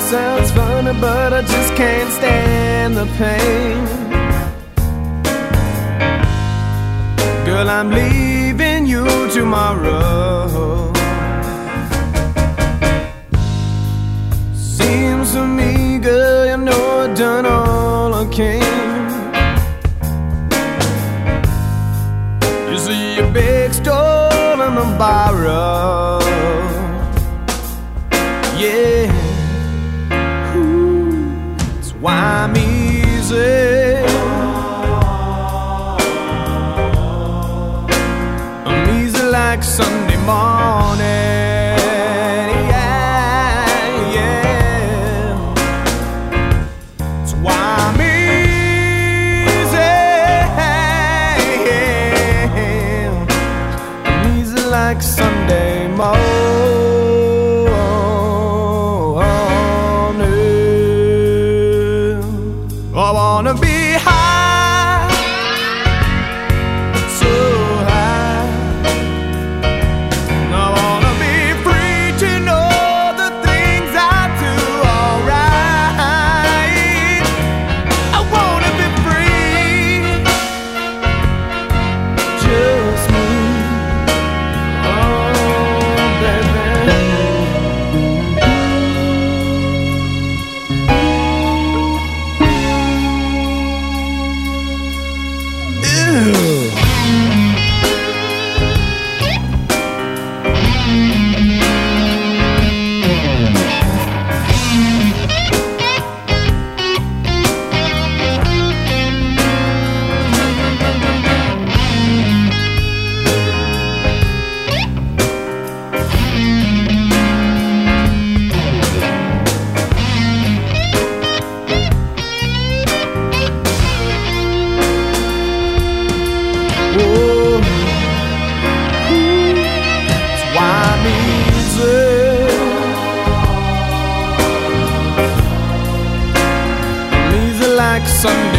sounds funny, but I just can't stand the pain. Girl, I'm leaving you tomorrow. Seems to me, girl, you know I've done all I can. You see a big store and a borrow. Yeah, that's why I'm easy. I'm easy like Sunday morning. Yeah, yeah. That's why I'm easy. I'm easy like Sunday morning. I wanna be high, so high. I wanna be free to know the things I do alright. I wanna be free, just me. Oh, baby. Sunday